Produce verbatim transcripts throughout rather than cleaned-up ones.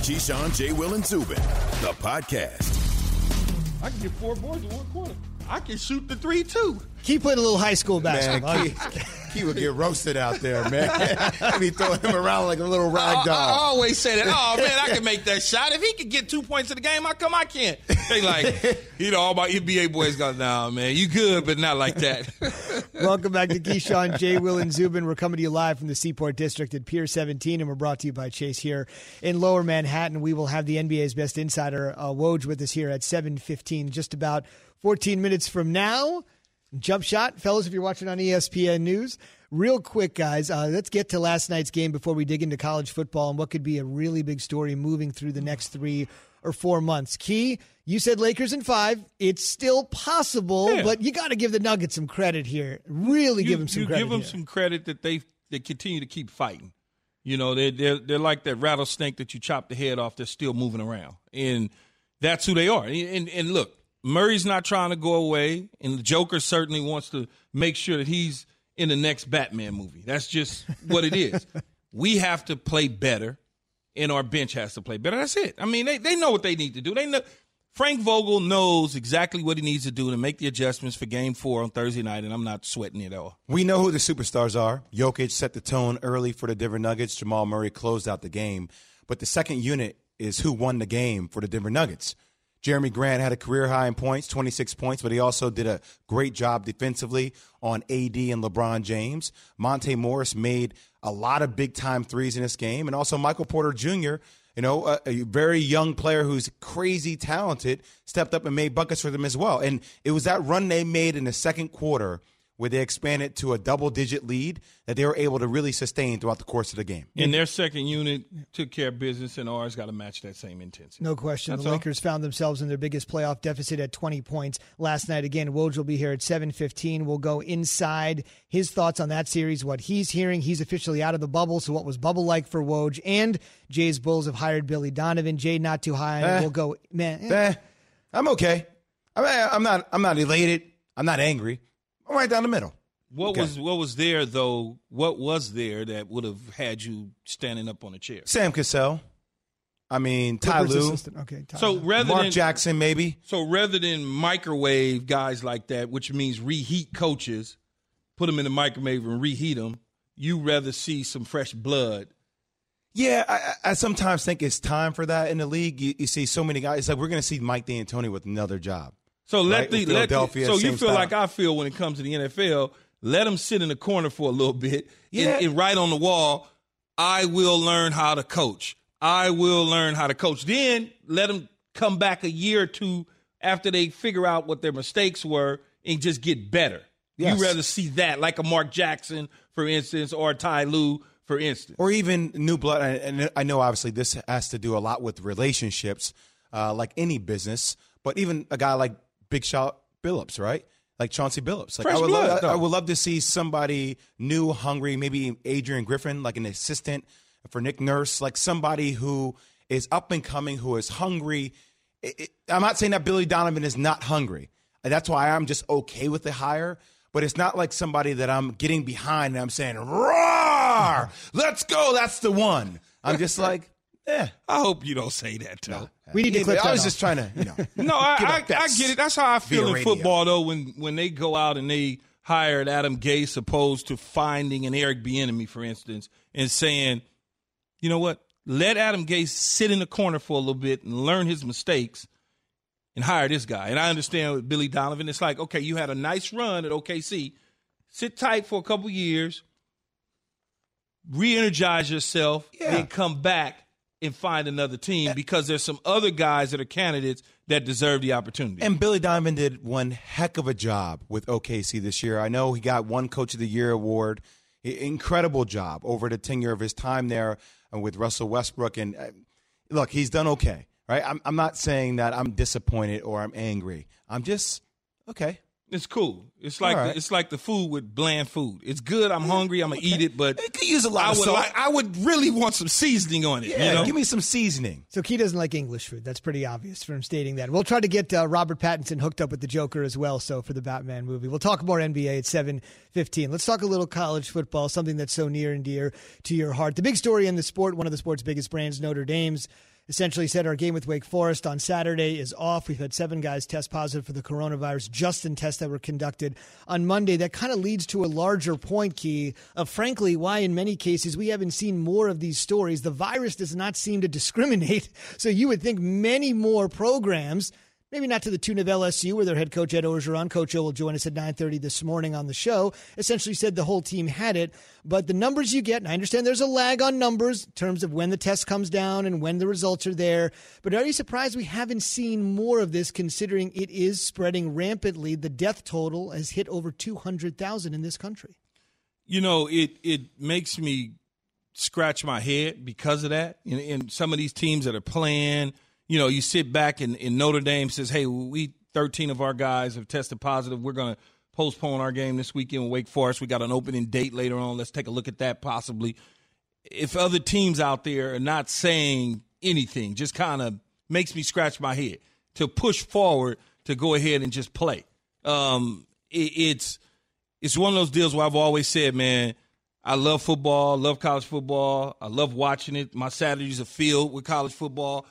Keyshawn, J. Will, and Zubin, the podcast. I can get four boards in one quarter. I can shoot the three, too. Keep playing a little high school basketball. Man, Key, Key would get roasted out there, man. I'd be throwing him around like a little rag doll. I, I always say that. Oh, man, I can make that shot. If he could get two points in the game, how come I can't? They like, you know, all my N B A boys go, nah, man, you good, but not like that. Welcome back to Keyshawn, J. Will, and Zubin. We're coming to you live from the Seaport District at Pier seventeen, and we're brought to you by Chase here in Lower Manhattan. We will have the N B A's best insider, uh, Woj, with us here at seven fifteen, just about fourteen minutes from now. Jump shot, fellas, if you're watching on E S P N News. Real quick, guys, uh, let's get to last night's game before we dig into college football and what could be a really big story moving through the next three or four months. Key, you said Lakers in five. It's still possible, yeah. but you got to give the Nuggets some credit here. Really you, give them some you credit give them here. some credit that they they continue to keep fighting. You know, they're, they're, they're like that rattlesnake that you chop the head off that's still moving around. And that's who they are. And, and, and look, Murray's not trying to go away, and the Joker certainly wants to make sure that he's in the next Batman movie. That's just what it is. We have to play better, and our bench has to play better. That's it. I mean, they, they know what they need to do. They know Frank Vogel knows exactly what he needs to do to make the adjustments for Game Four on Thursday night, and I'm not sweating it at all. We know who the superstars are. Jokic set the tone early for the Denver Nuggets. Jamal Murray closed out the game. But the second unit is who won the game for the Denver Nuggets. Jeremy Grant had a career high in points, twenty-six points, but he also did a great job defensively on A D and LeBron James. Monte Morris made a lot of big-time threes in this game. And also Michael Porter Junior, you know, a, a very young player who's crazy talented, stepped up and made buckets for them as well. And it was that run they made in the second quarter where they expanded to a double-digit lead that they were able to really sustain throughout the course of the game. And their second unit took care of business, and ours got to match that same intensity. No question. That's the all. Lakers found themselves in their biggest playoff deficit at twenty points last night. Again, Woj will be here at seven fifteen. We'll go inside his thoughts on that series, what he's hearing. He's officially out of the bubble, so what was bubble like for Woj? And Jay's Bulls have hired Billy Donovan. Jay not too high. Eh, we'll go, man. Eh. Eh, I'm okay. I mean, I'm not, I'm not elated. I'm not angry. I'm right down the middle. What Okay. was what was there, though, what was there that would have had you standing up on a chair? Sam Cassell. I mean, Ty Clippers Lue. assistant. Okay, Ty So Lue. rather Mark than Jackson, maybe. So rather than microwave guys like that, which means reheat coaches, put them in the microwave and reheat them, you rather see some fresh blood. Yeah, I, I sometimes think it's time for that in the league. You, you see so many guys. It's like we're going to see Mike D'Antoni with another job. So let Right, the with let the, Philadelphia, so you same feel style. like I feel when it comes to the N F L. Let them sit in the corner for a little bit Yeah. and, and write on the wall, I will learn how to coach. I will learn how to coach. Then let them come back a year or two after they figure out what their mistakes were and just get better. Yes. You rather see that, like a Mark Jackson, for instance, or a Ty Lue, for instance. Or even new blood. And I know, obviously, this has to do a lot with relationships, uh, like any business. But even a guy like Big Shot Billups, right? Like Chauncey Billups. Like Fresh I would, blood, love, I, though. I would love to see somebody new, hungry, maybe Adrian Griffin, like an assistant for Nick Nurse, like somebody who is up and coming, who is hungry. It, it, I'm not saying that Billy Donovan is not hungry. And that's why I'm just okay with the hire. But it's not like somebody that I'm getting behind and I'm saying, roar, let's go, that's the one. I'm just like, eh. I hope you don't say that, Tom. We need to clip I that was off. just trying to, you know. No, I, Give I, up that I get it. That's how I feel via in radio. football, though, when, when they go out and they hired Adam Gase opposed to finding an Eric Bieniemy, for instance, and saying, you know what, let Adam Gase sit in the corner for a little bit and learn his mistakes and hire this guy. And I understand with Billy Donovan, it's like, okay, you had a nice run at O K C. Sit tight for a couple years, re-energize yourself, Yeah. then come back and find another team because there's some other guys that are candidates that deserve the opportunity. And Billy Donovan did one heck of a job with O K C this year. I know he got one Coach of the Year award. I- Incredible job over the tenure of his time there uh, with Russell Westbrook. And uh, look, he's done okay, right? I'm, I'm not saying that I'm disappointed or I'm angry. I'm just, okay. It's cool. It's like All the, right. it's like the food with bland food. It's good. I'm hungry. I'm gonna eat it, but It could use a lot I of would salt. like, I would really want some seasoning on it. Yeah, you know? give me some seasoning. So Key doesn't like English food. That's pretty obvious from stating that. We'll try to get uh, Robert Pattinson hooked up with the Joker as well, so for the Batman movie. We'll talk more N B A at seven fifteen. Let's talk a little college football, something that's so near and dear to your heart. The big story in the sport, one of the sport's biggest brands, Notre Dame's essentially said our game with Wake Forest on Saturday is off. We've had seven guys test positive for the coronavirus, just in tests that were conducted on Monday. That kind of leads to a larger point, Key, of frankly why in many cases we haven't seen more of these stories. The virus does not seem to discriminate, so you would think many more programs, maybe not to the tune of L S U, where their head coach, Ed Orgeron, Coach O will join us at nine thirty this morning on the show, essentially said the whole team had it. But the numbers you get, and I understand there's a lag on numbers in terms of when the test comes down and when the results are there, but are you surprised we haven't seen more of this, considering it is spreading rampantly? The death total has hit over two hundred thousand in this country. You know, it, it makes me scratch my head because of that. And, and some of these teams that are playing – you know, you sit back and, and Notre Dame says, hey, we thirteen of our guys have tested positive. We're going to postpone our game this weekend with Wake Forest. We got an opening date later on. Let's take a look at that possibly. If other teams out there are not saying anything, just kind of makes me scratch my head to push forward to go ahead and just play. Um, it, it's it's one of those deals where I've always said, man, I love football, love college football. I love watching it. My Saturdays are filled with college football.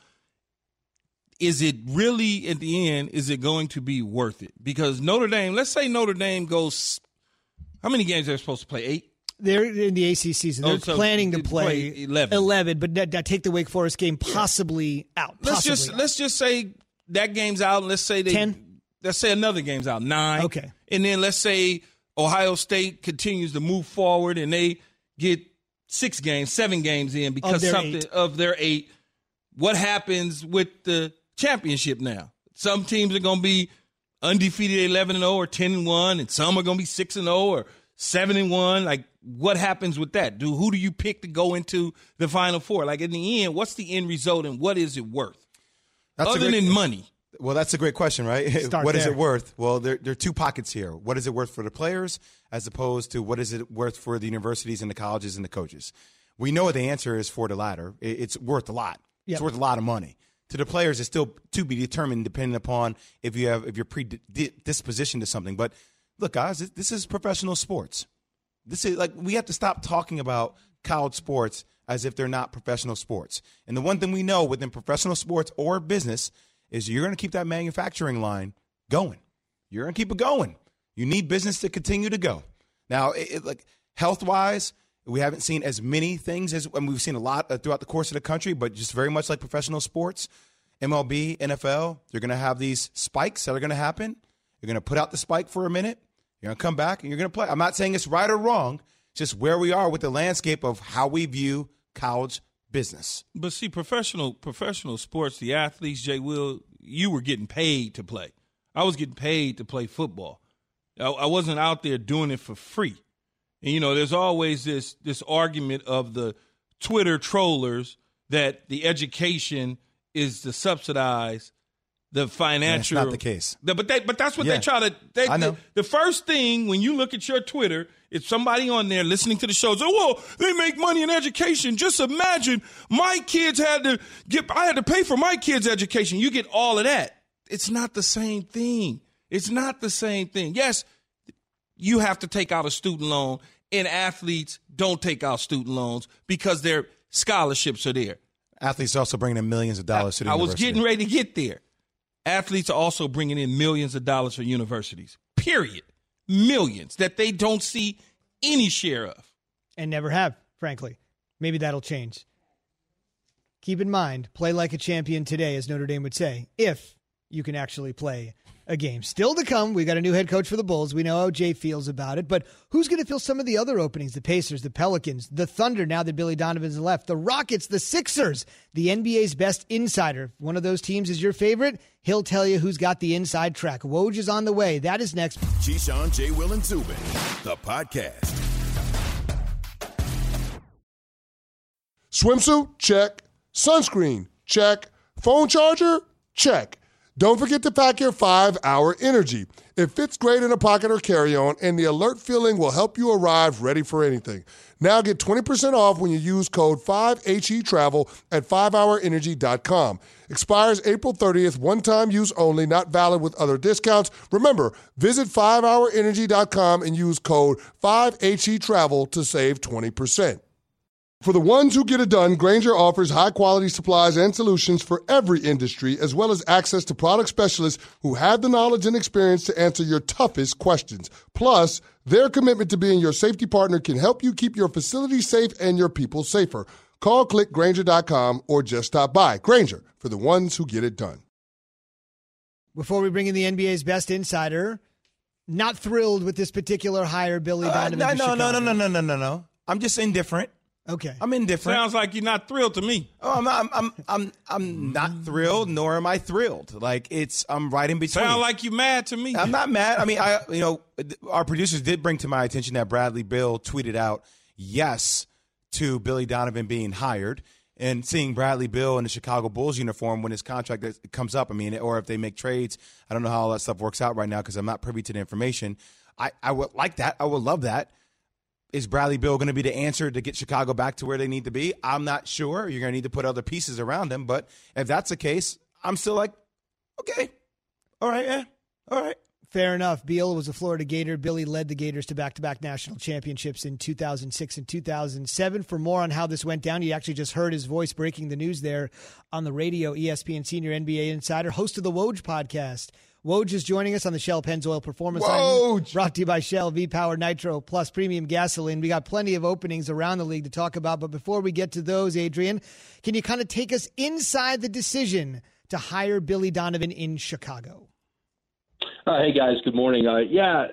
Is it really, at the end, is it going to be worth it? Because Notre Dame, let's say Notre Dame goes, how many games are they supposed to play? Eight? They're in the A C C season. They're oh, so planning to play, play eleven. eleven, but that, that take the Wake Forest game possibly yeah. out. Let's possibly just out. let's just say that game's out. And let's say they ten. Let's say another game's out, nine. Okay, and then let's say Ohio State continues to move forward and they get six games, seven games in because of something eight. of their eight. What happens with the championship now? Some teams are going to be undefeated eleven and oh or ten and one, and some are going to be six and oh or seven and one. Like, what happens with that? Do who do you pick to go into the Final Four? Like, in the end, what's the end result and what is it worth? That's Other great, than money. Well, that's a great question, right? Start what there. is it worth? Well, there, there are two pockets here. What is it worth for the players as opposed to what is it worth for the universities and the colleges and the coaches? We know what the answer is for the latter. It's worth a lot. Yep. It's worth a lot of money. To the players, it's still to be determined depending upon if you have if you're predispositioned to something. But look, guys, this is professional sports. This is like we have to stop talking about college sports as if they're not professional sports. And the one thing we know within professional sports or business is you're going to keep that manufacturing line going. You're going to keep it going. You need business to continue to go. Now, it, it, like health-wise, we haven't seen as many things as I mean, we've seen a lot uh, throughout the course of the country, but just very much like professional sports, M L B, N F L, you're going to have these spikes that are going to happen. You're going to put out the spike for a minute. You're going to come back and you're going to play. I'm not saying it's right or wrong, just where we are with the landscape of how we view college business. But see, professional professional sports, the athletes, Jay Will, you were getting paid to play. I was getting paid to play football. I, I wasn't out there doing it for free. And, you know, there's always this this argument of the Twitter trollers that the education is to subsidize the financial. That's not the case. The, but they, but that's what yeah. they try to. They, I know. The, the first thing when you look at your Twitter, if somebody on there listening to the show says, "Oh, well, they make money in education." Just imagine my kids had to get. I had to pay for my kids' education. You get all of that. It's not the same thing. It's not the same thing. Yes, you have to take out a student loan. And athletes don't take out student loans because their scholarships are there. Athletes are also bringing in millions of dollars I, to the I university. was getting ready to get there. Athletes are also bringing in millions of dollars for universities, period. Millions that they don't see any share of. And never have, frankly. Maybe that'll change. Keep in mind, play like a champion today, as Notre Dame would say, if you can actually play a game. Still to come, we got a new head coach for the Bulls. We know how Jay feels about it, but who's going to fill some of the other openings? The Pacers, the Pelicans, the Thunder, now that Billy Donovan's left, the Rockets, the Sixers, the N B A's best insider. If one of those teams is your favorite, he'll tell you who's got the inside track. Woj is on the way. That is next. Keyshawn, J. Will, and Zubin, the podcast. Swimsuit? Check. Sunscreen? Check. Phone charger? Check. Don't forget to pack your five hour Energy. It fits great in a pocket or carry-on, and the alert feeling will help you arrive ready for anything. Now get twenty percent off when you use code five H E Travel at five hour energy dot com. Expires April thirtieth, one-time use only, not valid with other discounts. Remember, visit five hour energy dot com and use code five H E Travel to save twenty percent. For the ones who get it done, Grainger offers high-quality supplies and solutions for every industry, as well as access to product specialists who have the knowledge and experience to answer your toughest questions. Plus, their commitment to being your safety partner can help you keep your facility safe and your people safer. Call, click Grainger dot com, or just stop by. Grainger, for the ones who get it done. Before we bring in the N B A's best insider, not thrilled with this particular hire, Billy Donovan. Uh, to no, no, no, Chicago. no, no, no, no, no. I'm just indifferent. Okay. I'm indifferent. Sounds like you're not thrilled to me. Oh, I'm, I'm, I'm, I'm, I'm not thrilled, nor am I thrilled. Like it's, I'm right in between. Sound like you mad to me. I'm not mad. I mean, I, you know, our producers did bring to my attention that Bradley Beal tweeted out yes to Billy Donovan being hired, and seeing Bradley Beal in the Chicago Bulls uniform when his contract comes up. I mean, or if they make trades, I don't know how all that stuff works out right now because I'm not privy to the information. I, I would like that. I would love that. Is Bradley Beal going to be the answer to get Chicago back to where they need to be? I'm not sure. You're going to need to put other pieces around him. But if that's the case, I'm still like, okay, all right, yeah, all right. Fair enough. Beal was a Florida Gator. Billy led the Gators to back-to-back national championships in two thousand six and two thousand seven. For more on how this went down, you actually just heard his voice breaking the news there on the radio. E S P N senior N B A insider, host of the Woj podcast. Woj is joining us on the Shell Pennzoil Performance Line, brought to you by Shell V-Power Nitro Plus Premium Gasoline. We got plenty of openings around the league to talk about, but before we get to those, Adrian, can you kind of take us inside the decision to hire Billy Donovan in Chicago? Uh, hey, guys. Good morning. Uh, yeah,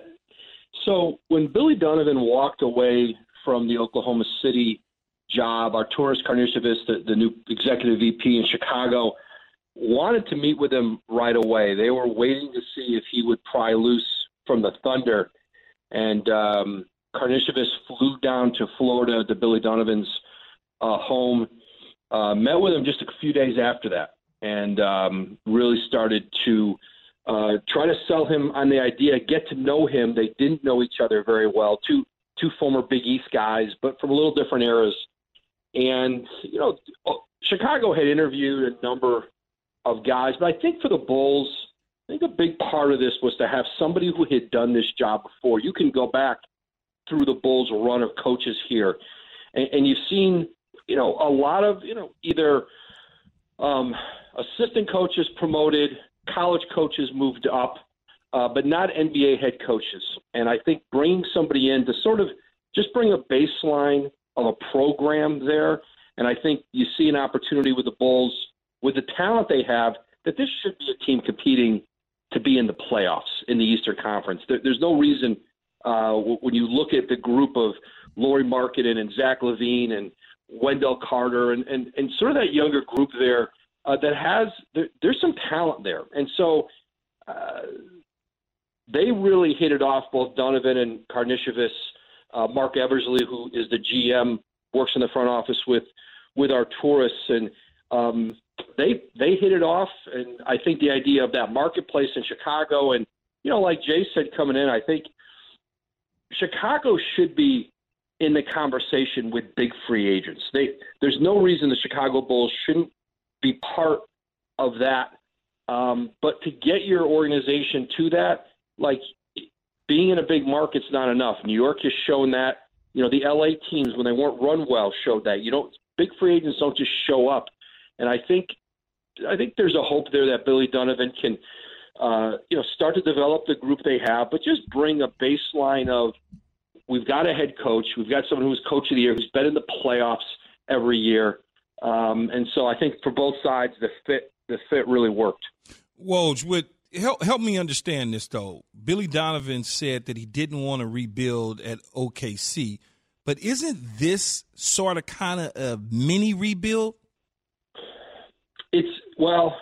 so when Billy Donovan walked away from the Oklahoma City job, Arturas Karnisovas, the, the new executive V P in Chicago, wanted to meet with him right away. They were waiting to see if he would pry loose from the Thunder. And um, Karnisovas flew down to Florida, to Billy Donovan's uh, home, uh, met with him just a few days after that, and um, really started to uh, try to sell him on the idea, get to know him. They didn't know each other very well, two two former Big East guys, but from a little different eras. And, you know, Chicago had interviewed a number of guys, but I think for the Bulls, I think a big part of this was to have somebody who had done this job before. You can go back through the Bulls' run of coaches here, and, and you've seen, you know, a lot of, you know, either um, assistant coaches promoted, college coaches moved up, uh, but not N B A head coaches. And I think bringing somebody in to sort of just bring a baseline of a program there, and I think you see an opportunity with the Bulls, with the talent they have, that this should be a team competing to be in the playoffs in the Eastern Conference. There, there's no reason uh, when you look at the group of Lauri Markkanen and Zach LaVine and Wendell Carter and, and, and sort of that younger group there uh, that has there, – there's some talent there. And so uh, they really hit it off, both Donovan and Karnisovas. Uh, Mark Eversley, who is the G M, works in the front office with, with Arturas, and um, they they hit it off. And I think the idea of that marketplace in Chicago, and, you know, like Jay said coming in, I think Chicago should be in the conversation with big free agents. They There's no reason the Chicago Bulls shouldn't be part of that. Um, but to get your organization to that, like, being in a big market's not enough. New York has shown that. You know, the L A teams, when they weren't run well, showed that. You don't big free agents don't just show up. And I think I think there's a hope there that Billy Donovan can, uh, you know, start to develop the group they have, but just bring a baseline of, we've got a head coach, we've got someone who's coach of the year, who's been in the playoffs every year, um, and so I think for both sides, the fit the fit really worked. Woj, with help help me understand this though. Billy Donovan said that he didn't want to rebuild at O K C, but isn't this sort of kind of a mini rebuild? It's, well,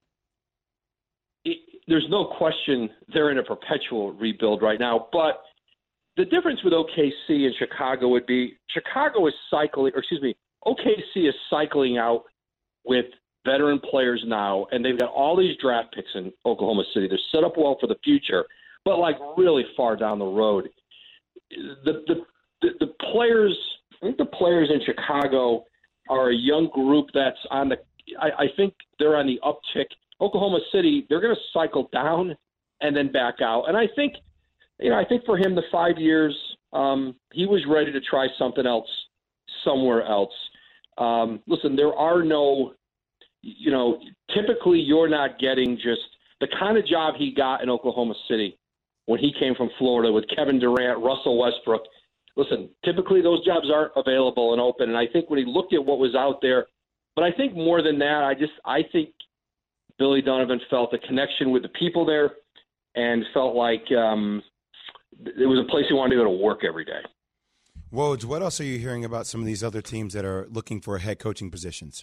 it, there's no question they're in a perpetual rebuild right now. But the difference with O K C and Chicago would be Chicago is cycling, or excuse me, O K C is cycling out with veteran players now, and they've got all these draft picks in Oklahoma City. They're set up well for the future, but like really far down the road. The the the, the players, I think the players in Chicago are a young group that's on the. I, I think they're on the uptick. Oklahoma City, they're going to cycle down and then back out. And I think, you know, I think for him, the five years, um, he was ready to try something else somewhere else. Um, listen, there are no, you know, typically you're not getting just the kind of job he got in Oklahoma City when he came from Florida with Kevin Durant, Russell Westbrook. Listen, typically those jobs aren't available and open. And I think when he looked at what was out there, but I think more than that, I just I think Billy Donovan felt a connection with the people there and felt like um, it was a place he wanted to go to work every day. Woj, what else are you hearing about some of these other teams that are looking for head coaching positions?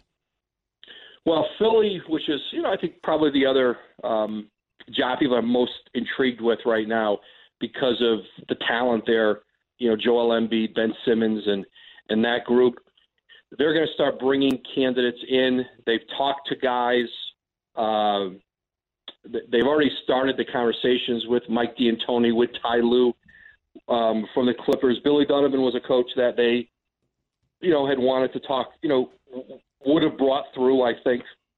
Well, Philly, which is, you know, I think probably the other um, job people are most intrigued with right now because of the talent there, you know, Joel Embiid, Ben Simmons, and, and that group. They're going to start bringing candidates in. They've talked to guys. Uh, they've already started the conversations with Mike D'Antoni, with Ty Lue um, from the Clippers. Billy Donovan was a coach that they, you know, had wanted to talk, you know, would have brought through, I think.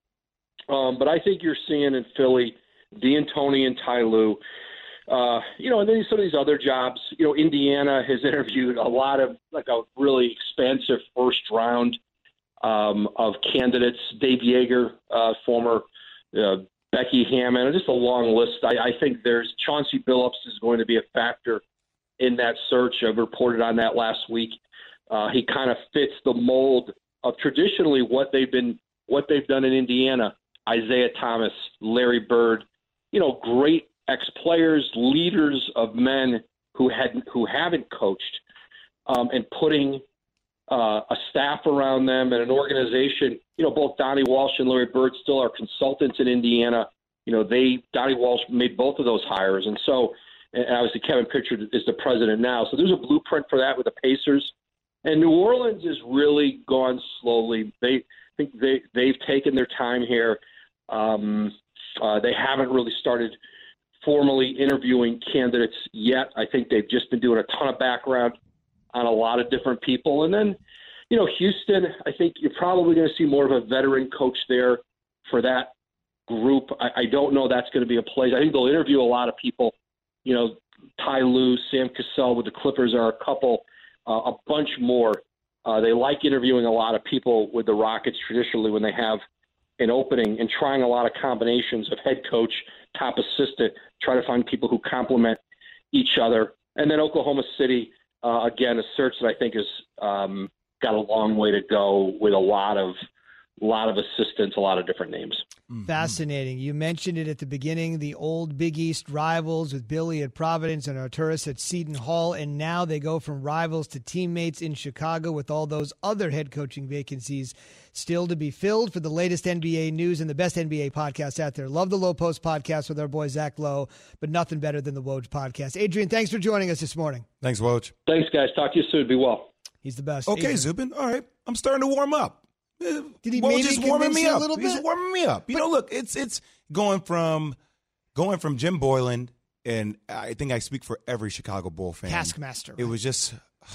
Um, but I think you're seeing in Philly, D'Antoni and Ty Lue. Uh, you know, and then some of these other jobs, you know, Indiana has interviewed a lot of, like a really expansive first round um, of candidates. Dave Yeager, uh, former uh, Becky Hammond, just a long list. I, I think there's Chauncey Billups is going to be a factor in that search. I've reported on that last week. Uh, he kind of fits the mold of traditionally what they've been, what they've done in Indiana. Isaiah Thomas, Larry Bird, you know, great ex-players, leaders of men who had who haven't coached, um, and putting uh, a staff around them and an organization. You know, both Donnie Walsh and Larry Bird still are consultants in Indiana. You know, they Donnie Walsh made both of those hires, and so and obviously Kevin Pritchard is the president now. So there's a blueprint for that with the Pacers, and New Orleans has really gone slowly. They I think they they've taken their time here. Um, uh, they haven't really started formally interviewing candidates yet. I think they've just been doing a ton of background on a lot of different people. And then, you know, Houston, I think you're probably going to see more of a veteran coach there for that group. I, I don't know that's going to be a place. I think they'll interview a lot of people. You know, Ty Lue, Sam Cassell with the Clippers are a couple, uh, a bunch more. Uh, they like interviewing a lot of people with the Rockets traditionally when they have an opening and trying a lot of combinations of head coach, top assistant, try to find people who complement each other. And then Oklahoma City, uh, again, a search that I think has um, got a long way to go with a lot of a lot of assistants, a lot of different names. Fascinating. You mentioned it at the beginning, the old Big East rivals with Billy at Providence and Arturas at Seton Hall, and now they go from rivals to teammates in Chicago with all those other head coaching vacancies still to be filled. For the latest N B A news and the best N B A podcast out there, love the Low Post podcast with our boy Zach Lowe, but nothing better than the Woj podcast. Adrian, thanks for joining us this morning. Thanks, Woj. Thanks, guys. Talk to you soon. Be well. He's the best. Okay, Adrian. Zubin. All right. I'm starting to warm up. Did he Woj maybe is warming convince me you up. a little bit? He's warming me up. You But- know, look, it's it's going from going from Jim Boylan, and I think I speak for every Chicago Bull fan. Taskmaster. It was just,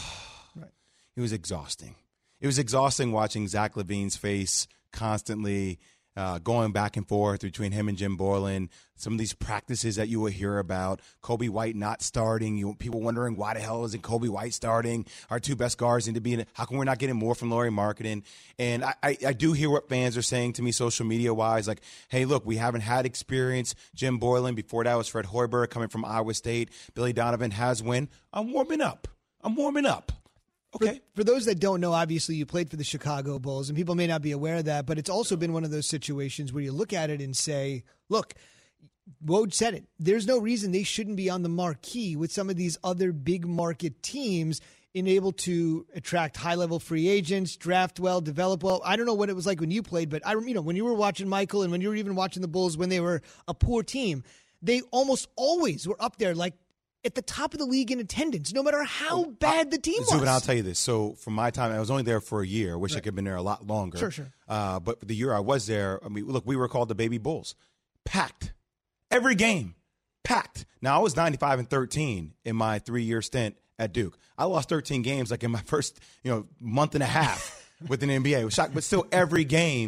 it was exhausting. It was exhausting watching Zach LaVine's face constantly, uh, going back and forth between him and Jim Boylan. Some of these practices that you will hear about, Kobe White not starting, you people wondering why the hell isn't Kobe White starting? Our two best guards need to be in it. How come we're not getting more from Lauri Markkanen? And I, I, I do hear what fans are saying to me social media-wise, like, hey, look, we haven't had experience. Jim Boylan, before that was Fred Hoiberg coming from Iowa State. Billy Donovan has win. I'm warming up. I'm warming up. Okay. For, for those that don't know, obviously you played for the Chicago Bulls, and people may not be aware of that, but it's also been one of those situations where you look at it and say, look, Woj said it. There's no reason they shouldn't be on the marquee with some of these other big market teams in able to attract high-level free agents, draft well, develop well. I don't know what it was like when you played, but I, you know, when you were watching Michael and when you were even watching the Bulls when they were a poor team, they almost always were up there like at the top of the league in attendance, no matter how bad the team was. Zubin, I'll tell you this. So from my time, I was only there for a year. I wish right. I could have been there a lot longer. Sure, sure. Uh, but the year I was there, I mean, look, we were called the Baby Bulls. Packed. Every game. Packed. Now, I was ninety-five and thirteen in my three-year stint at Duke. I lost thirteen games like in my first, you know, month and a half with an N B A. It was shocked, but still every game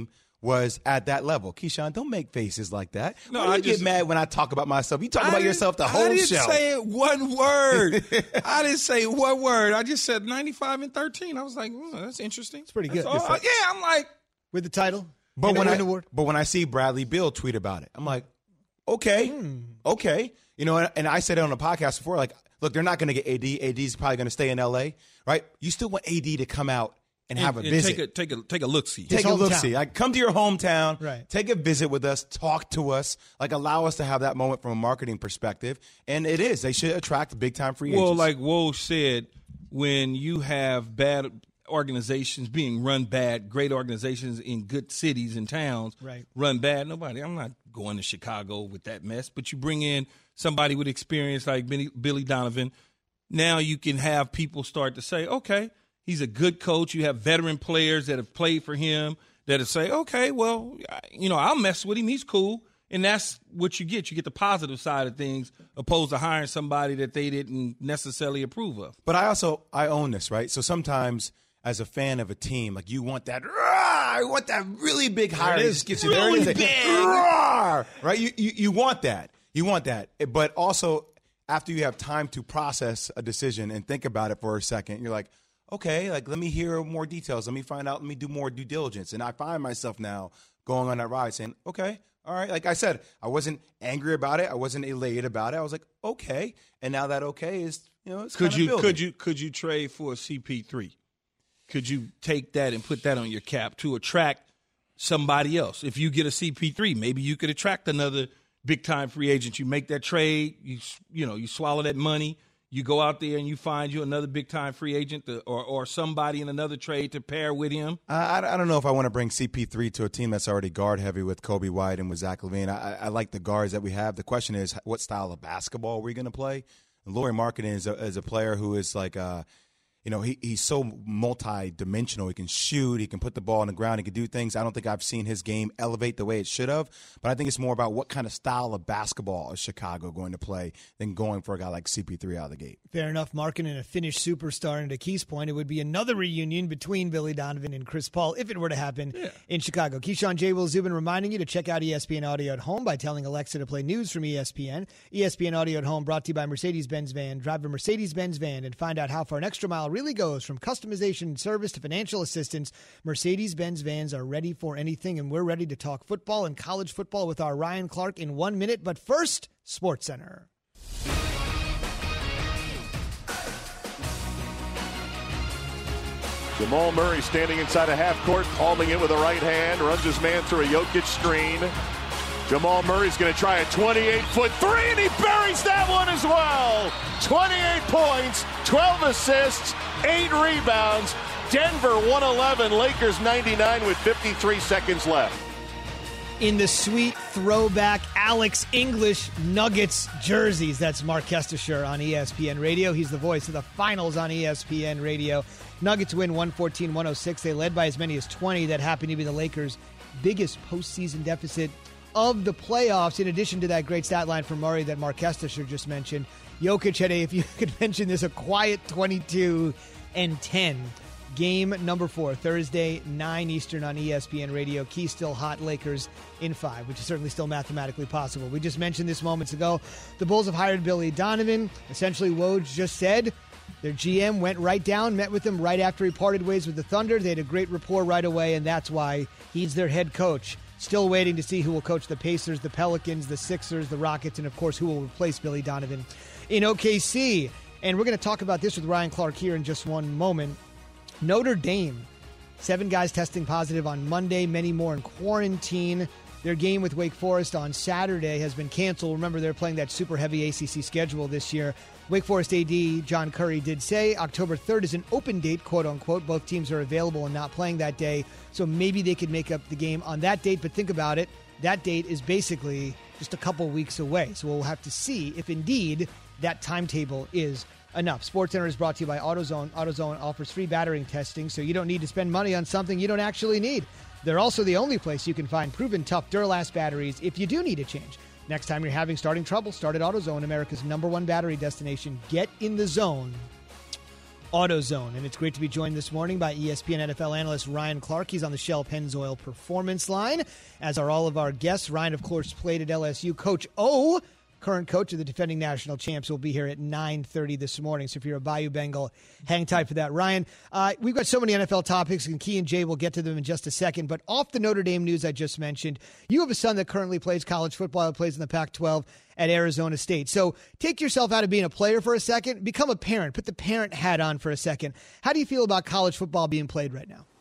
was at that level. Keyshawn, don't make faces like that. No, Why do you I get just, mad when I talk about myself? You talk I about yourself the whole show. I didn't show. say it one word. I didn't say one word. I just said ninety-five and thirteen. I was like, oh, that's interesting. It's pretty good. All, yeah, I'm like. With the title? But when, I, award? but when I see Bradley Beal tweet about it, I'm like, okay, hmm. okay. You know, and, and I said it on the podcast before, like, look, they're not going to get A D. A D's probably going to stay in L A, right? You still want A D to come out and, and have a and visit. Take a, take a, take a look-see. Take a look-see. Like, come to your hometown. Right. Take a visit with us. Talk to us. Like, allow us to have that moment from a marketing perspective. And it is. They should attract big-time free agents. Well, like Woj said, when you have bad organizations being run bad, great organizations in good cities and towns right. run bad, nobody, I'm not going to Chicago with that mess. But you bring in somebody with experience like Billy Donovan, now you can have people start to say, okay, he's a good coach. You have veteran players that have played for him that have say, okay, well, you know, I'll mess with him. He's cool. And that's what you get. You get the positive side of things opposed to hiring somebody that they didn't necessarily approve of. But I also, I own this, right? So sometimes as a fan of a team, like you want that, I want that really big hire. It is. Gets you Really there. big. Right? You, you, you want that. You want that. But also, after you have time to process a decision and think about it for a second, you're like, okay, like let me hear more details. Let me find out. Let me do more due diligence. And I find myself now going on that ride saying, okay, all right. Like I said, I wasn't angry about it. I wasn't elated about it. I was like, okay. And now that okay is, you know, it's could you building. could you could you trade for a C P three? Could you take that and put that on your cap to attract somebody else? If you get a C P three, maybe you could attract another big-time free agent. You make that trade, you you know, you swallow that money, you go out there and you find you another big-time free agent to, or or somebody in another trade to pair with him. I, I don't know if I want to bring C P three to a team that's already guard-heavy with Kobe White and with Zach LaVine. I, I like the guards that we have. The question is, what style of basketball are we going to play? And Lauri Markkanen is a, is a player who is like uh, – You know, he he's so multi-dimensional. He can shoot. He can put the ball on the ground. He can do things. I don't think I've seen his game elevate the way it should have. But I think it's more about what kind of style of basketball is Chicago going to play than going for a guy like C P three out of the gate. Fair enough. Markkanen, a Finnish superstar. And to Keith's point, it would be another reunion between Billy Donovan and Chris Paul if it were to happen yeah. in Chicago. Keyshawn J. Will Zubin reminding you to check out E S P N Audio at Home by telling Alexa to play news from E S P N. E S P N Audio at Home brought to you by Mercedes-Benz Van. Drive a Mercedes-Benz Van and find out how far an extra mile really goes. From customization and service to financial assistance, Mercedes-Benz Vans are ready for anything, and we're ready to talk football and college football with our Ryan Clark in one minute. But first, SportsCenter. Jamal Murray standing inside a half court, palming it with a right hand, runs his man through a Jokic screen. Jamal Murray's going to try a twenty-eight foot three, and he buries that one as well. twenty-eight points, twelve assists, eight rebounds. Denver one eleven, Lakers ninety-nine with fifty-three seconds left. In the sweet throwback Alex English Nuggets jerseys. That's Mark Kestisher on E S P N Radio. He's the voice of the finals on E S P N Radio. Nuggets win one fourteen one oh six. They led by as many as twenty. That happened to be the Lakers' biggest postseason deficit of the playoffs, in addition to that great stat line from Murray that Mark Kestisher just mentioned. Jokic had a, if you could mention this, a quiet twenty-two and ten. Game number four, Thursday, nine Eastern on E S P N Radio. Key still hot, Lakers in five, which is certainly still mathematically possible. We just mentioned this moments ago. The Bulls have hired Billy Donovan. Essentially, Woj just said their G M went right down, met with them right after he parted ways with the Thunder. They had a great rapport right away, and that's why he's their head coach. Still waiting to see who will coach the Pacers, the Pelicans, the Sixers, the Rockets, and, of course, who will replace Billy Donovan in O K C. And we're going to talk about this with Ryan Clark here in just one moment. Notre Dame, seven guys testing positive on Monday, many more in quarantine. Their game with Wake Forest on Saturday has been canceled. Remember, they're playing that super heavy A C C schedule this year. Wake Forest A D John Curry did say October third is an open date, quote unquote. Both teams are available and not playing that day, so maybe they could make up the game on that date. But think about it. That date is basically just a couple weeks away. So we'll have to see if indeed that timetable is enough. SportsCenter is brought to you by AutoZone. AutoZone offers free battery testing, so you don't need to spend money on something you don't actually need. They're also the only place you can find proven tough Duralast batteries if you do need a change. Next time you're having starting trouble, start at AutoZone, America's number one battery destination. Get in the zone AutoZone. And it's great to be joined this morning by E S P N N F L analyst Ryan Clark. He's on the Shell Pennzoil Performance Line, as are all of our guests. Ryan, of course, played at L S U. Coach O, current coach of the defending national champs, will be here at nine thirty this morning. So if you're a Bayou Bengal, hang tight for that. Ryan, uh, we've got so many N F L topics, and Key and Jay will get to them in just a second. But off the Notre Dame news I just mentioned, you have a son that currently plays college football, plays in the Pac twelve at Arizona State. So take yourself out of being a player for a second, become a parent, put the parent hat on for a second. How do you feel about college football being played right now?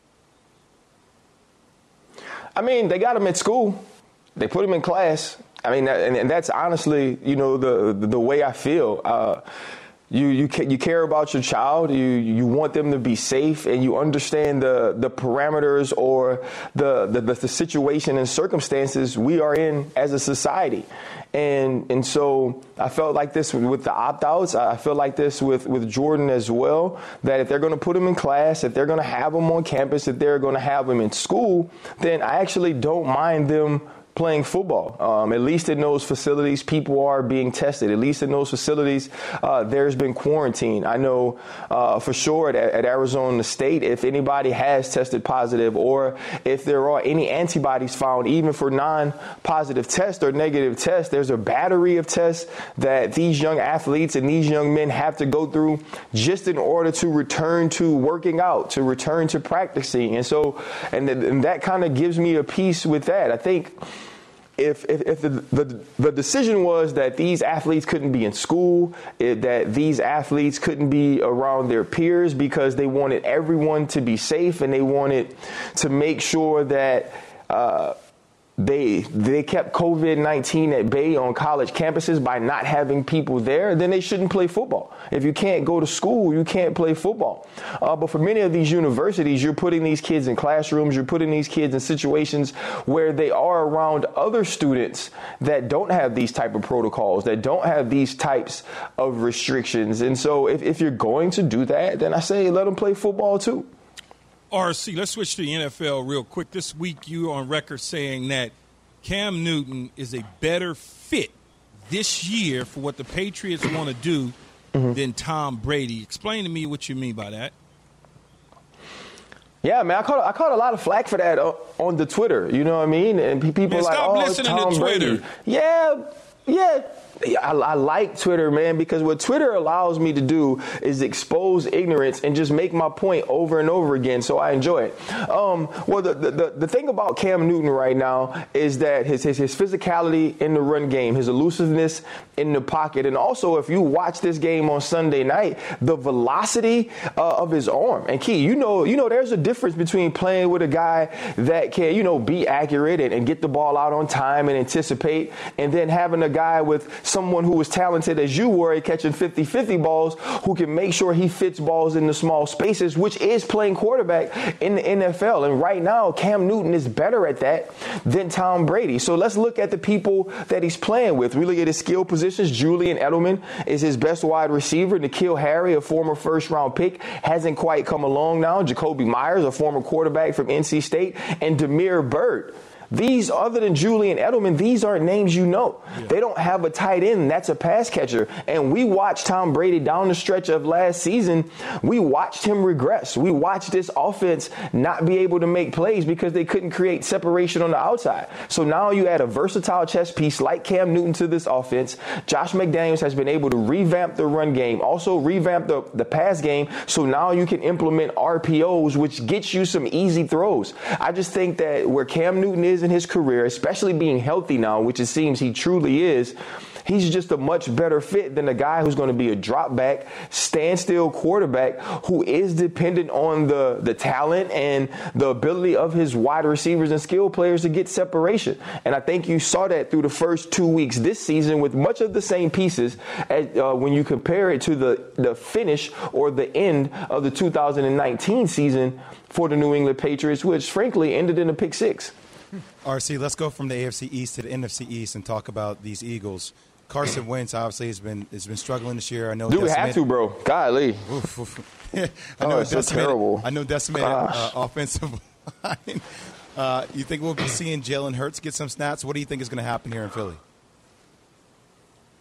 I mean, they got him at school. They put him in class. I mean, and, and that's honestly, you know, the the way I feel. Uh, you you you care about your child. You you want them to be safe, and you understand the the parameters or the the, the situation and circumstances we are in as a society. And and so I felt like this with the opt-outs. I feel like this with, with Jordan as well, that if they're going to put him in class, if they're going to have him on campus, if they're going to have him in school, then I actually don't mind them playing football. Um, at least in those facilities, people are being tested. At least in those facilities, uh, there's been quarantine. I know uh, for sure at, at Arizona State, if anybody has tested positive or if there are any antibodies found, even for non-positive tests or negative tests, there's a battery of tests that these young athletes and these young men have to go through just in order to return to working out, to return to practicing. And so, and, th- and that kind of gives me a piece with that. I think If if, if the, the the decision was that these athletes couldn't be in school, it, that these athletes couldn't be around their peers because they wanted everyone to be safe and they wanted to make sure that uh, they they kept COVID nineteen at bay on college campuses by not having people there, then they shouldn't play football. If you can't go to school, you can't play football. Uh, but for many of these universities, you're putting these kids in classrooms, you're putting these kids in situations where they are around other students that don't have these type of protocols, that don't have these types of restrictions. And so if, if you're going to do that, then I say let them play football too. R C, let's switch to the N F L real quick. This week you on record saying that Cam Newton is a better fit this year for what the Patriots want to do mm-hmm. than Tom Brady. Explain to me what you mean by that. Yeah, man, I caught I caught a lot of flack for that on the Twitter. You know what I mean? And people man, are like, stop "Oh, listening Tom to Twitter." Brady. Yeah, yeah. I, I like Twitter, man, because what Twitter allows me to do is expose ignorance and just make my point over and over again. So I enjoy it. Um, well, the, the the thing about Cam Newton right now is that his, his his physicality in the run game, his elusiveness in the pocket, and also if you watch this game on Sunday night, the velocity uh, of his arm. And Key, you know, you know, there's a difference between playing with a guy that can, you know, be accurate and, and get the ball out on time and anticipate, and then having a guy with someone who was talented as you were at catching fifty-fifty balls, who can make sure he fits balls in the small spaces, which is playing quarterback in the N F L. And right now, Cam Newton is better at that than Tom Brady. So let's look at the people that he's playing with. We look at his skill positions. Julian Edelman is his best wide receiver. N'Keal Harry, a former first-round pick, hasn't quite come along now. Jacoby Myers, a former quarterback from N C State, and Damiere Byrd. These, other than Julian Edelman, these aren't names you know. Yeah. They don't have a tight end. That's a pass catcher. And we watched Tom Brady down the stretch of last season. We watched him regress. We watched this offense not be able to make plays because they couldn't create separation on the outside. So now you add a versatile chess piece like Cam Newton to this offense. Josh McDaniels has been able to revamp the run game, also revamp the, the pass game. So now you can implement R P Os, which gets you some easy throws. I just think that where Cam Newton is in his career, especially being healthy now, which it seems he truly is, he's just a much better fit than a guy who's going to be a drop back, standstill quarterback who is dependent on the, the talent and the ability of his wide receivers and skill players to get separation. And I think you saw that through the first two weeks this season with much of the same pieces as, uh, when you compare it to the, the finish or the end of the two thousand nineteen season for the New England Patriots, which frankly ended in a pick six. R C, let's go from the A F C East to the N F C East and talk about these Eagles. Carson Wentz obviously has been has been struggling this year. I know. Do we have to, bro? Golly. Oof, oof. I oh, know it's so terrible. I know decimated uh, offensive line. Uh, you think we'll be seeing Jalen Hurts get some snaps? What do you think is going to happen here in Philly?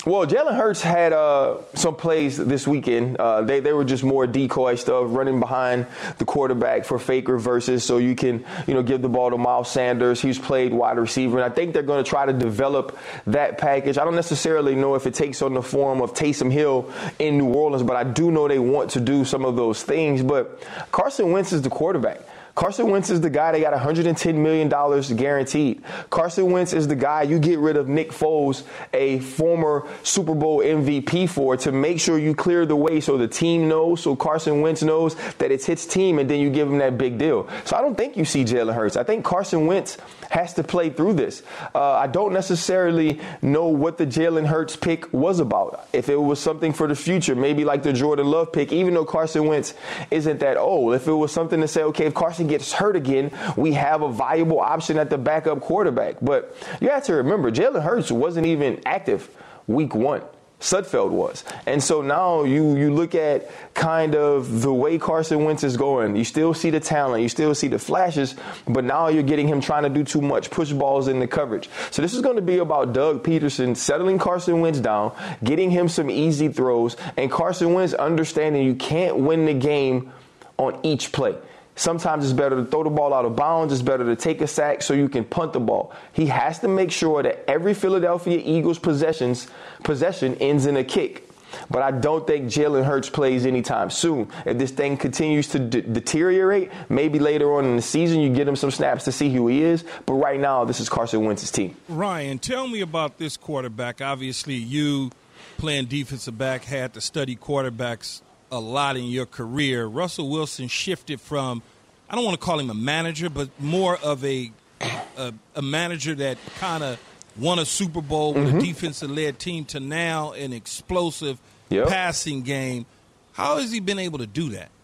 Well, Jalen Hurts had uh, some plays this weekend. Uh, they they were just more decoy stuff, running behind the quarterback for fake reverses, so you can you know give the ball to Miles Sanders. He's played wide receiver, and I think they're going to try to develop that package. I don't necessarily know if it takes on the form of Taysom Hill in New Orleans, but I do know they want to do some of those things. But Carson Wentz is the quarterback. Carson Wentz is the guy that got one hundred ten million dollars guaranteed. Carson Wentz is the guy you get rid of Nick Foles, a former Super Bowl M V P, for, to make sure you clear the way so the team knows, so Carson Wentz knows that it's his team, and then you give him that big deal. So I don't think you see Jalen Hurts. I think Carson Wentz has to play through this. Uh, I don't necessarily know what the Jalen Hurts pick was about. If it was something for the future, maybe like the Jordan Love pick, even though Carson Wentz isn't that old. If it was something to say, okay, if Carson gets hurt again, we have a viable option at the backup quarterback. But you have to remember, Jalen Hurts wasn't even active week one. Sudfeld was. And so now you you look at kind of the way Carson Wentz is going. You still see the talent. You still see the flashes. But now you're getting him trying to do too much, push balls in the coverage. So this is going to be about Doug Peterson settling Carson Wentz down, getting him some easy throws, and Carson Wentz understanding you can't win the game on each play. Sometimes it's better to throw the ball out of bounds. It's better to take a sack so you can punt the ball. He has to make sure that every Philadelphia Eagles possessions possession ends in a kick. But I don't think Jalen Hurts plays anytime soon. If this thing continues to d- deteriorate, maybe later on in the season you get him some snaps to see who he is. But right now, this is Carson Wentz's team. Ryan, tell me about this quarterback. Obviously, you playing defensive back had to study quarterbacks a lot in your career. Russell Wilson shifted from, I don't want to call him a manager, but more of a a, a manager that kind of won a Super Bowl with mm-hmm. a defensive-led team to now an explosive yep. passing game. How has he been able to do that?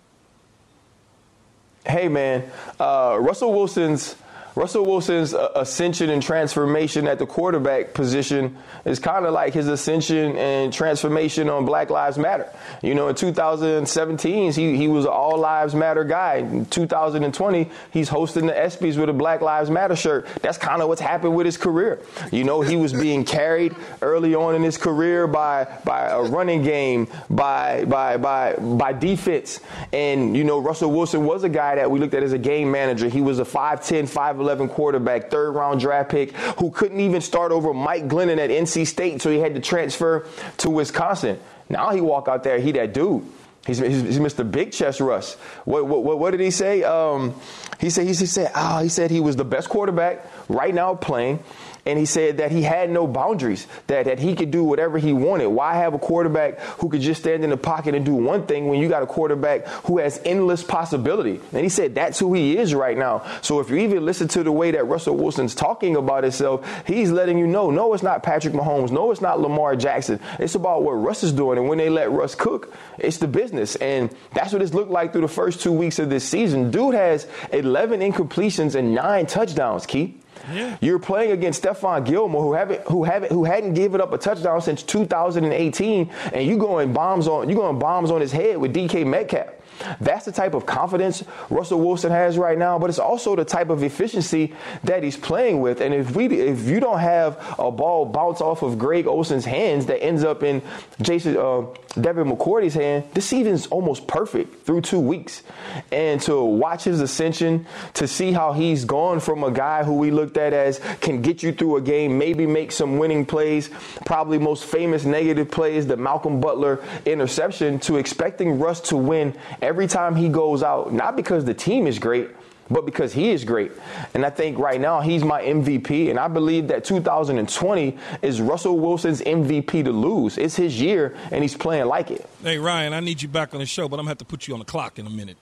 Hey, man, uh, Russell Wilson's Russell Wilson's ascension and transformation at the quarterback position is kind of like his ascension and transformation on Black Lives Matter. You know, in two thousand seventeen, he, he was an All Lives Matter guy. In two thousand twenty, he's hosting the ESPYs with a Black Lives Matter shirt. That's kind of what's happened with his career. You know, he was being carried early on in his career by by a running game, by by by by defense. And, you know, Russell Wilson was a guy that we looked at as a game manager. He was a five ten, five eleven quarterback, third round draft pick, who couldn't even start over Mike Glennon at N C State, so he had to transfer to Wisconsin. Now he walk out there, he that dude. He's, he's, he's Mister Big Chest Russ. What, what, what did he say? Um, he said he said oh, he said he was the best quarterback right now playing. And he said that he had no boundaries, that, that he could do whatever he wanted. Why have a quarterback who could just stand in the pocket and do one thing when you got a quarterback who has endless possibility? And he said that's who he is right now. So if you even listen to the way that Russell Wilson's talking about himself, he's letting you know, no, it's not Patrick Mahomes. No, it's not Lamar Jackson. It's about what Russ is doing. And when they let Russ cook, it's the business. And that's what it's looked like through the first two weeks of this season. Dude has eleven incompletions and nine touchdowns, Keith. Yeah. You're playing against Stephon Gilmore, who haven't, who haven't, who hadn't given up a touchdown since two thousand eighteen, and you going bombs on, you going bombs on his head with D K Metcalf. That's the type of confidence Russell Wilson has right now, but it's also the type of efficiency that he's playing with. And if we, if you don't have a ball bounce off of Greg Olsen's hands that ends up in Jason uh, Devin McCourty's hand, this season's almost perfect through two weeks. And to watch his ascension, to see how he's gone from a guy who we looked at as can get you through a game, maybe make some winning plays, probably most famous negative plays, the Malcolm Butler interception, to expecting Russ to win every time he goes out, not because the team is great, but because he is great. And I think right now he's my M V P, and I believe that two thousand twenty is Russell Wilson's M V P to lose. It's his year, and he's playing like it. Hey, Ryan, I need you back on the show, but I'm going to have to put you on the clock in a minute.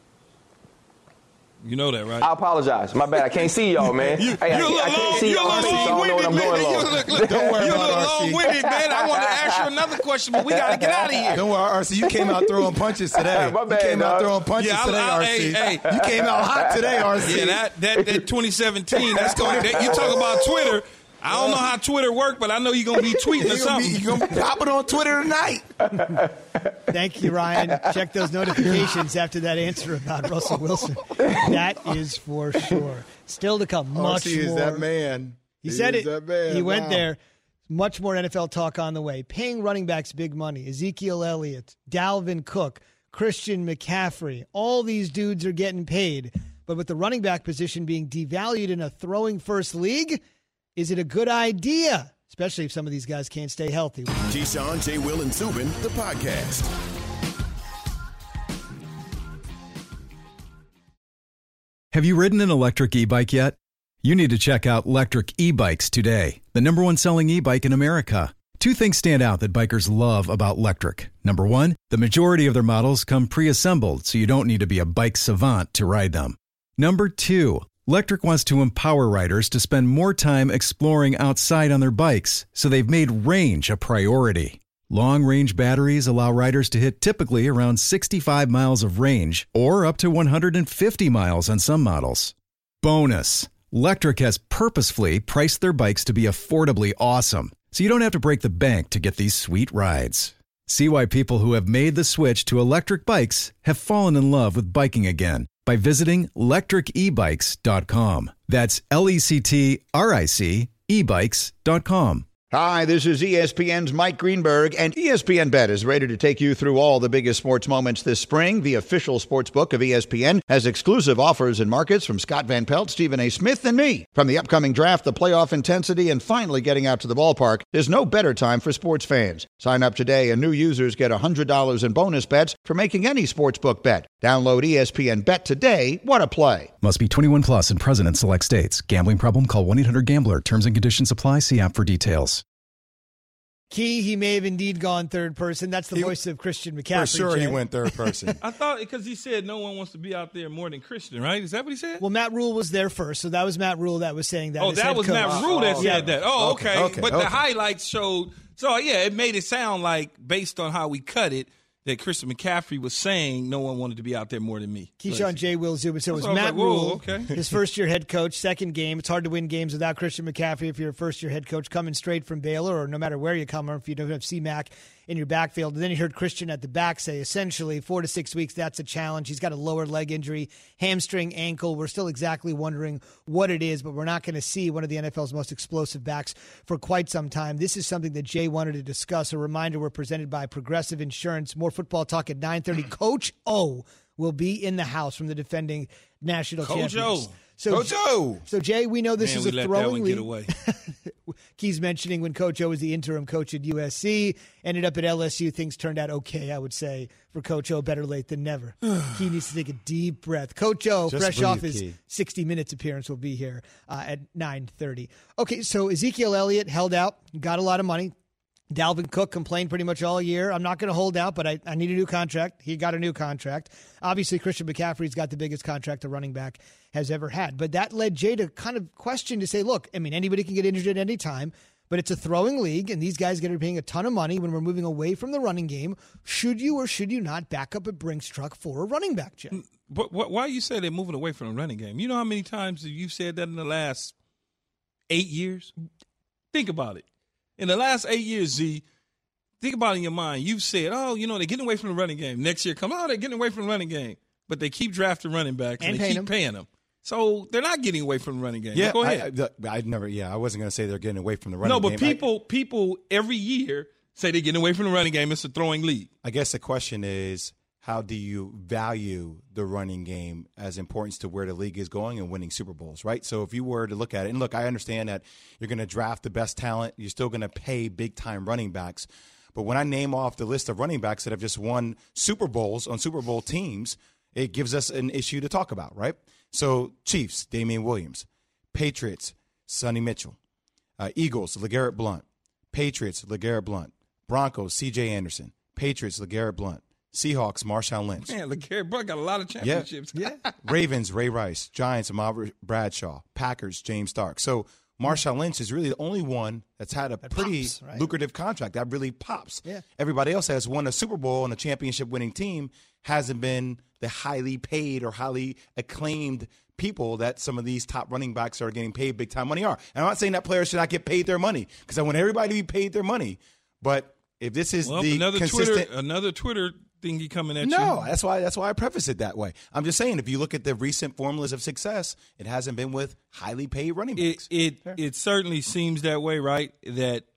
You know that, right? I apologize. My bad. I can't see y'all, man. you, hey, I, can't, I can't see y'all, so I don't know what I'm doing. Look, look, Don't worry you're about it, R C. You're a little long-winded, man. I wanted to ask you another question, but we got to get out of here. Don't worry, R C. You came out throwing punches today. My bad, you came dog. out throwing punches yeah, today, I, I, R C. Hey, hey. You came out hot today, R C. Yeah, that, that, that twenty seventeen, that's going that, you talk about Twitter. I don't know how Twitter works, but I know you're going to be tweeting or something. You're going to be popping on Twitter tonight. Thank you, Ryan. Check those notifications after that answer about Russell Wilson. That is for sure. Still to come, much R C more. is that man. He, he said it. That man. He went wow. there. Much more N F L talk on the way. Paying running backs big money. Ezekiel Elliott, Dalvin Cook, Christian McCaffrey. All these dudes are getting paid. But with the running back position being devalued in a throwing-first league, is it a good idea? Especially if some of these guys can't stay healthy. Keyshawn, J. Will, and Zubin, the podcast. Have you ridden an electric e-bike yet? You need to check out Lectric E-Bikes today, the number one selling e-bike in America. Two things stand out that bikers love about Lectric. Number one, the majority of their models come pre-assembled, so you don't need to be a bike savant to ride them. Number two, Lectric wants to empower riders to spend more time exploring outside on their bikes, so they've made range a priority. Long-range batteries allow riders to hit typically around sixty-five miles of range, or up to one hundred fifty miles on some models. Bonus! Lectric has purposefully priced their bikes to be affordably awesome, so you don't have to break the bank to get these sweet rides. See why people who have made the switch to electric bikes have fallen in love with biking again by visiting lectric e bikes dot com. That's L E C T R I C e bikes dot com. Hi, this is E S P N's Mike Greenberg, and E S P N Bet is ready to take you through all the biggest sports moments this spring. The official sports book of E S P N has exclusive offers and markets from Scott Van Pelt, Stephen A. Smith, and me. From the upcoming draft, the playoff intensity, and finally getting out to the ballpark, there's no better time for sports fans. Sign up today, and new users get one hundred dollars in bonus bets for making any sportsbook bet. Download E S P N Bet today. What a play. Must be twenty-one plus and present in select states. Gambling problem? Call one eight hundred gambler. Terms and conditions apply. See app for details. Key, he may have indeed gone third person. That's the He- voice of Christian McCaffrey. For sure, Jay. he went third person. I thought because he said no one wants to be out there more than Christian, right? Is that what he said? Well, Matt Rule was there first, so that was Matt Rule that was saying that. oh, as that head was coach. Matt Rule that Oh, said yeah. that. Oh, okay. Okay, okay, but okay. the highlights showed. So, yeah, it made it sound like, based on how we cut it, that Christian McCaffrey was saying no one wanted to be out there more than me. Keyshawn J. Will Zubin. So it was So I was Matt like, whoa, Rule, okay. his first-year head coach, second game. It's hard to win games without Christian McCaffrey if you're a first-year head coach coming straight from Baylor, or no matter where you come from, if you don't have C-Mac in your backfield. And then you heard Christian at the back say, essentially, four to six weeks, that's a challenge. He's got a lower leg injury, hamstring, ankle. We're still exactly wondering what it is, but we're not going to see one of the N F L's most explosive backs for quite some time. This is something that Jay wanted to discuss. A reminder, we're presented by Progressive Insurance. More football talk at nine thirty. Coach O will be in the house from the defending national Coach champions. O. So, Coach O. So, Jay, we know this Man, is we a let that throwing one league. get away. Key's mentioning when Coach O was the interim coach at U S C, ended up at L S U. Things turned out okay, I would say, for Coach O. Better late than never. Key needs to take a deep breath. Coach O, Just fresh breathe, off his Key. sixty minutes appearance, will be here uh, at nine thirty. Okay, so Ezekiel Elliott held out, got a lot of money. Dalvin Cook complained pretty much all year. I'm not going to hold out, but I, I need a new contract. He got a new contract. Obviously, Christian McCaffrey's got the biggest contract a running back has ever had. But that led Jay to kind of question, to say, look, I mean, anybody can get injured at any time, but it's a throwing league, and these guys are paying a ton of money when we're moving away from the running game. Should you or should you not back up a Brinks truck for a running back, Jay? But wh- why you say they're moving away from the running game? You know how many times you've said that in the last eight years? Think about it. In the last eight years, Z, think about it in your mind. You've said, oh, you know, they're getting away from the running game. Next year, come out, they're getting away from the running game. But they keep drafting running backs and, And they paying keep them. paying them. So they're not getting away from the running game. Yeah, Go I, ahead. I, I'd never. Yeah, I wasn't going to say they're getting away from the running no, but game. people, people every year say they're getting away from the running game. It's a throwing league. I, I guess the question is, how do you value the running game as importance to where the league is going and winning Super Bowls, right? So if you were to look at it, and look, I understand that you're going to draft the best talent. You're still going to pay big-time running backs. But when I name off the list of running backs that have just won Super Bowls on Super Bowl teams, it gives us an issue to talk about, right? So Chiefs, Damian Williams. Patriots, Sonny Mitchell. Uh, Eagles, LeGarrette Blount. Patriots, LeGarrette Blount. Broncos, C J Anderson. Patriots, LeGarrette Blount. Seahawks, Marshawn Lynch. Man, look, Gary Buck got a lot of championships. Yeah. Ravens, Ray Rice. Giants, Ahmad Bradshaw. Packers, James Stark. So Marshawn Lynch is really the only one that's had a That pretty pops, right? lucrative contract. That really pops. Yeah. Everybody else has won a Super Bowl and a championship winning team hasn't been the highly paid or highly acclaimed people that some of these top running backs that are getting paid big time money are. And I'm not saying that players should not get paid their money, because I want everybody to be paid their money. But if this is Well, the another consistent, Twitter, another Twitter thingy coming at you. no, that's why that's why I preface it that way. I'm just saying, if you look at the recent formulas of success, it hasn't been with highly paid running It backs. it it certainly seems that way, right? That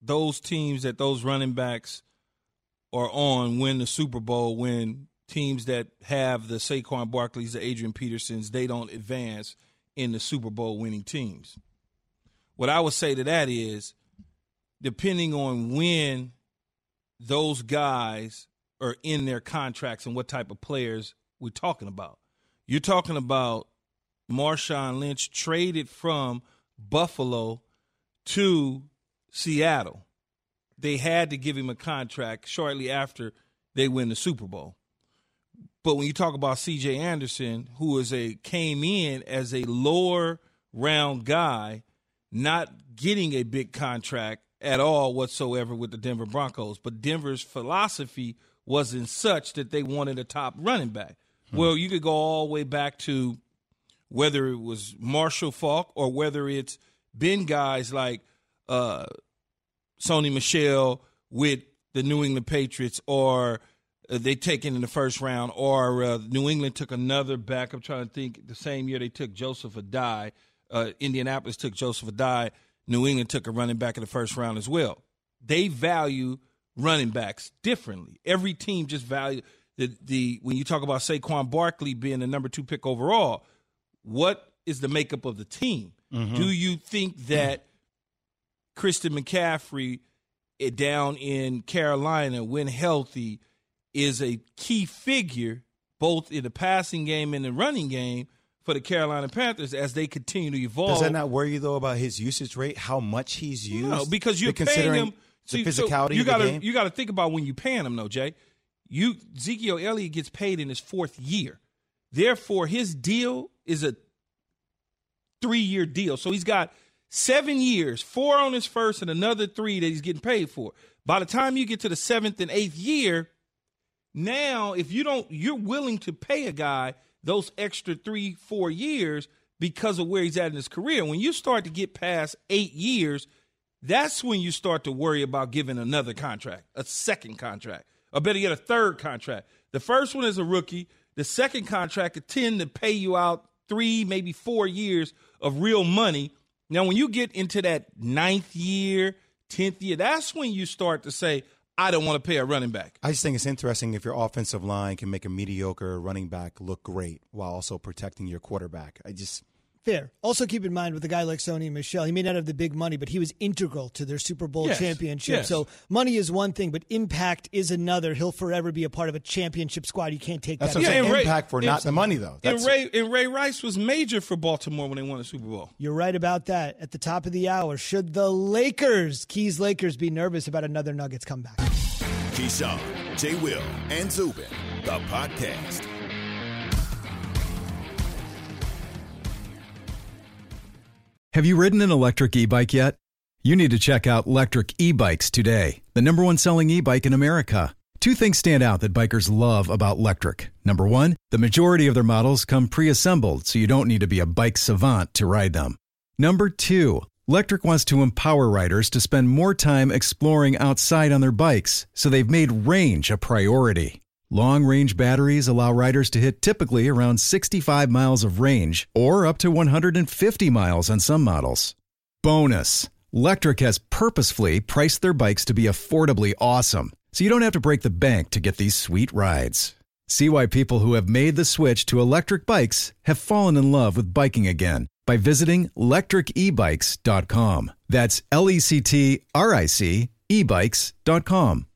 those teams that those running backs are on win the Super Bowl when teams that have the Saquon Barkleys, the Adrian Petersons, they don't advance in the Super Bowl winning teams. What I would say to that is, depending on when those guys are in their contracts and what type of players we're talking about. You're talking about Marshawn Lynch traded from Buffalo to Seattle. They had to give him a contract shortly after they win the Super Bowl. But when you talk about C J Anderson, who is a came in as a lower round guy, not getting a big contract at all whatsoever with the Denver Broncos, but Denver's philosophy wasn't such that they wanted a top running back. Hmm. Well, you could go all the way back to whether it was Marshall Faulk or whether it's been guys like uh, Sony Michel with the New England Patriots, or uh, they taken in the first round, or uh, New England took another back. I'm trying to think. The same year they took Joseph Adai. Uh, Indianapolis took Joseph Adai. New England took a running back in the first round as well. They value running backs differently. Every team just value the the when you talk about Saquon Barkley being the number two pick overall, what is the makeup of the team? Mm-hmm. Do you think that Christian McCaffrey uh, down in Carolina, when healthy, is a key figure both in the passing game and the running game for the Carolina Panthers as they continue to evolve? Does that not worry you, though, about his usage rate, how much he's used? No, because you're paying him. The See, physicality so you of gotta, the game? You got to think about when you're paying him, though, Jay. You, Ezekiel Elliott gets paid in his fourth year. Therefore, his deal is a three-year deal. So he's got seven years, four on his first and another three that he's getting paid for. By the time you get to the seventh and eighth year, now if you don't, you're willing to pay a guy those extra three, four years because of where he's at in his career. When you start to get past eight years, that's when you start to worry about giving another contract, a second contract, or better yet, a third contract. The first one is a rookie. The second contract could tend to pay you out three, maybe four years of real money. Now, when you get into that ninth year, tenth year, that's when you start to say, I don't want to pay a running back. I just think it's interesting if your offensive line can make a mediocre running back look great while also protecting your quarterback. I just Fair. Also keep in mind with a guy like Sony Michel, he may not have the big money, but he was integral to their Super Bowl yes. championship. Yes. So money is one thing, but impact is another. He'll forever be a part of a championship squad. You can't take That's that. What Yeah, I'm saying. Ray, Impact for not the money, though. And Ray, and Ray Rice was major for Baltimore when they won the Super Bowl. You're right about that. At the top of the hour, should the Lakers, Keys Lakers, be nervous about another Nuggets comeback? Keyshawn, J. Will, and Zubin, the podcast. Have you ridden an electric e-bike yet? You need to check out Lectric E-Bikes today, the number one selling e-bike in America. Two things stand out that bikers love about Lectric. Number one, the majority of their models come pre-assembled, so you don't need to be a bike savant to ride them. Number two, Lectric wants to empower riders to spend more time exploring outside on their bikes, so they've made range a priority. Long-range batteries allow riders to hit typically around sixty-five miles of range or up to one hundred fifty miles on some models. Bonus, Lectric has purposefully priced their bikes to be affordably awesome, so you don't have to break the bank to get these sweet rides. See why people who have made the switch to electric bikes have fallen in love with biking again by visiting lectric e bikes dot com. That's L E C T R I C e bikes dot com.